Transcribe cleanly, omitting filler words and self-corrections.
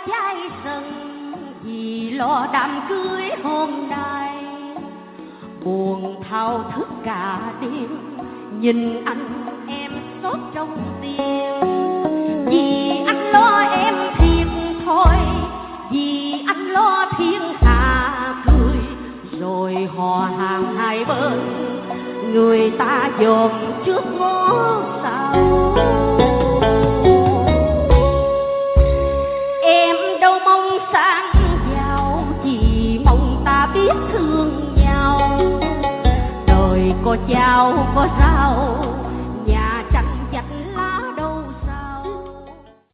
cháy sân vì lo đám cưới hôm nay. Buồn thao thức cả đêm nhìn anh em xót trong tim. Vì anh lo em thiệt thôi, vì anh lo thiên hạ cười. Rồi hò hàng hai bên người ta dòm trước ngó sau. Em đâu mong sang giàu, chỉ mong ta biết thương nhau. Đời có cháo có rau